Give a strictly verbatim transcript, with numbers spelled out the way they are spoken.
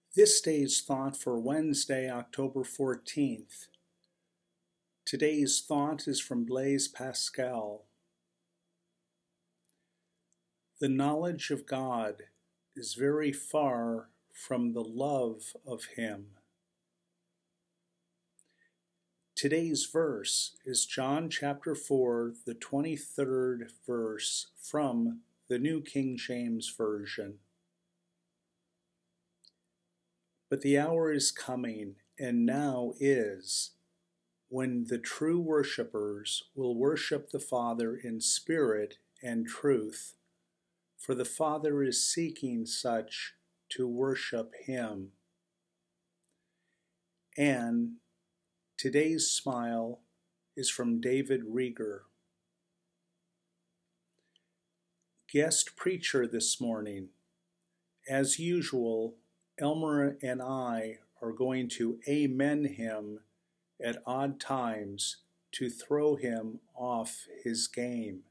This day's thought for Wednesday, October fourteenth. Today's thought is from Blaise Pascal. The knowledge of God is very far from the love of Him. Today's verse is John chapter four, the twenty-third verse from the New King James Version. But the hour is coming, and now is, when the true worshippers will worship the Father in spirit and truth, for the Father is seeking such to worship Him. And today's smile is from David Rieger. Guest preacher this morning. As usual, Elmer and I are going to amen him at odd times to throw him off his game.